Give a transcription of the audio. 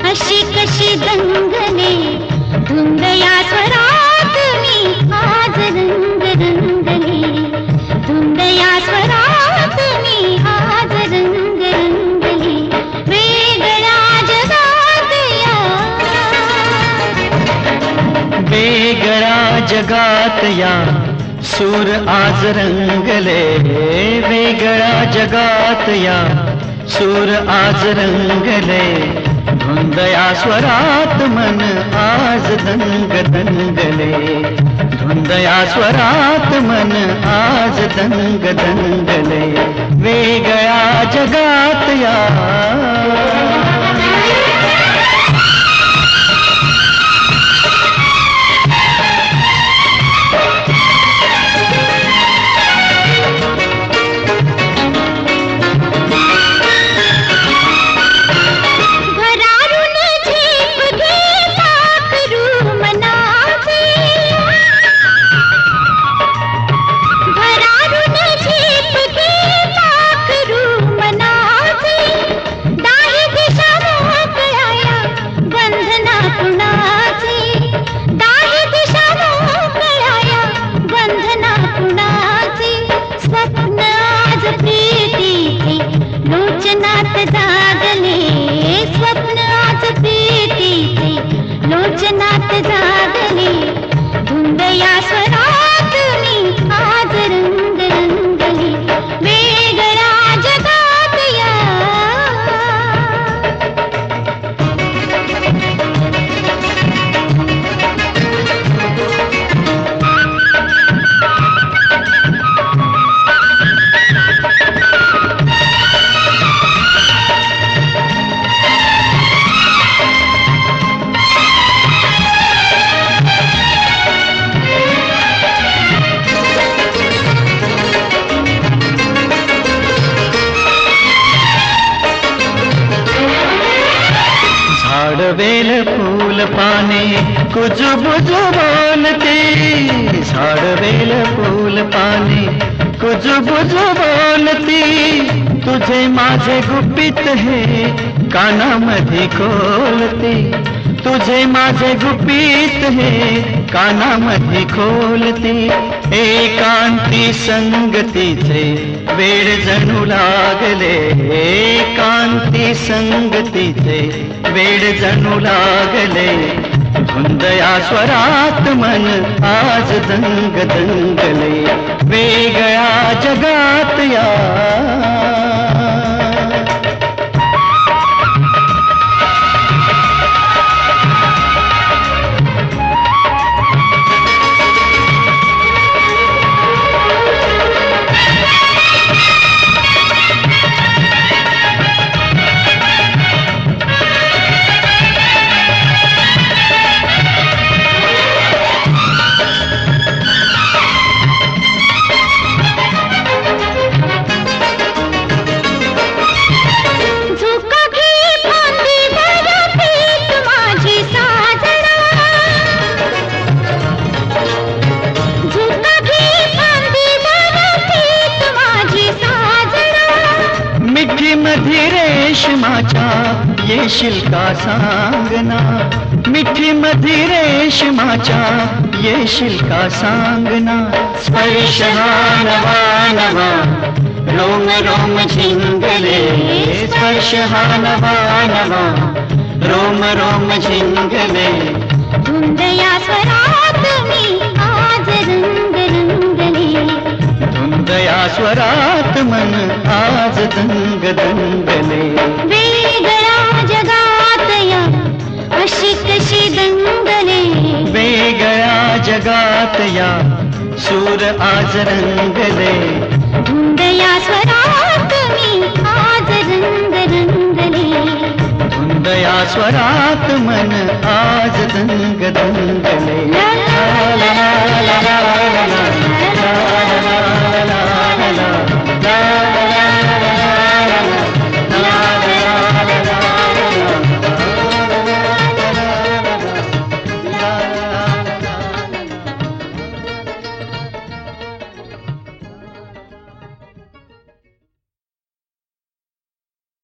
अशी कशी दंगले धुंद या स्वरात मी आज रंग रंगले, धुंद या स्वरात मी आज रंग रंगले. वेगळ्या जगात या, वेगळ्या जगात या सूर आज रंगले, वेगळ्या जगात या सूर आज रंगले. धुंद या स्वरात मन आज दंग दंगले, धुंद या स्वरात मन आज दंग दंगले. वेगळ्या जगात या. स्वप्न आज प्रीतीचे लोचनात जागले, धुंद या स्वरात मी आज रंग रंगले. वेगळ्या जगात या. झाडवेल फूल पाने कुजबुज बोलते, झाडवेल फूल पाने कुजबुज बोलती. तुझे माझे गुपित हे कानामध्ये खोलते, तुझे माझे गुपित हे कानामध्ये खोलते. एकांती संगतीचे वेळ जणू लागले, एकांती संगतीचे वेळ जणू लागले. धुंद या स्वरात मन आज दंग दंगले, वेगळ्या जगात या. मिठी मधी रेशमाच्या येशील का सांगना, मिठी मधी रेशमाच्या येशील का सांगना. स्पर्श हा नवा नवा रोम रोम झिंगले, स्पर्श हा नवा नवा रोम रोम झिंगले. धुंद या स्वरात मी आज रंग रंगले, धुंद या स्वरात मन आज दंग दंगले. वेगळ्या जगात या अशी कशी दंगले, वेगळ्या जगात या सूर आज रंगले. धुंद या स्वरात मी आज रंग रंगले, धुंद या स्वरात मन आज दंग दंगले. ला ला ला ला ला ला ला.